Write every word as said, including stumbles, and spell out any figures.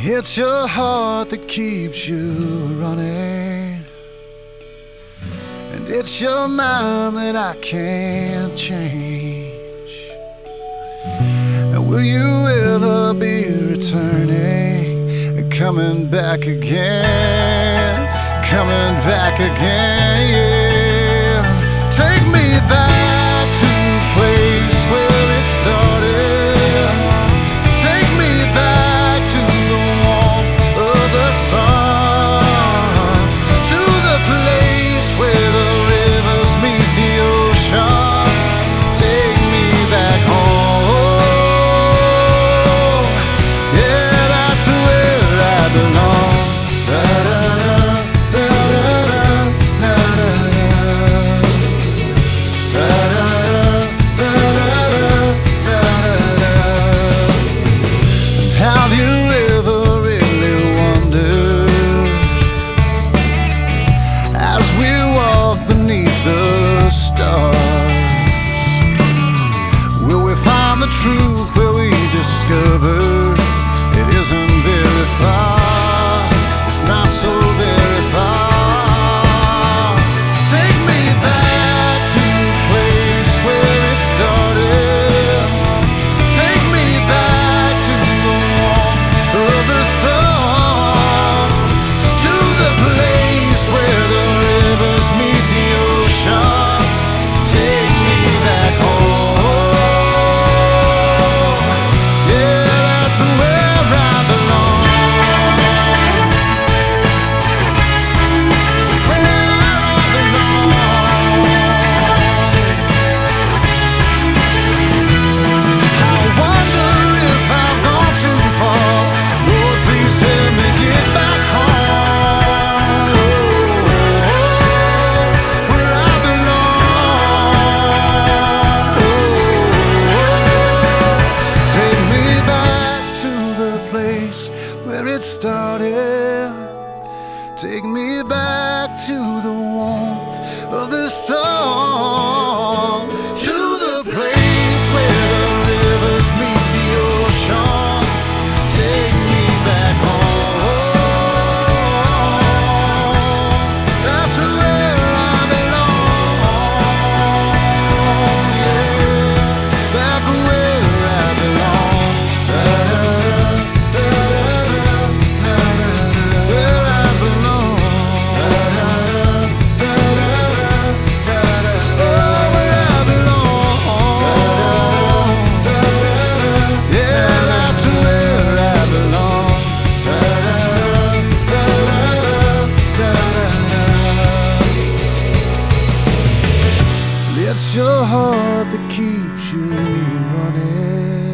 It's your heart that keeps you running, and it's your mind that I can't change. And will you ever be returning and coming back again, coming back again, yeah. Take me back to the place where it started. Take me back to the warmth of the sun, to the place where the rivers meet the ocean. Take me back home, yeah, that's where I belong. Have you ever really wondered, as we walk beneath the stars, will we find the truth where we discover it isn't very far, it's not so very far. Take me back to the place where it started. Take me back to the warmth of the sun, to the place where the rivers meet the ocean. Take me back home, yeah, that's where I belong. It's where I belong. I wonder if I've gone too far. Lord, please help me get back home, where I belong. Take me back to the place where it started. Take me back to the warmth of the sun, to the place where the rivers meet the ocean. Take me back home, that's where I belong, yeah, back where I belong. Where I belong. Oh, where I belong. Yeah, that's where I belong. It's your heart that keeps you running,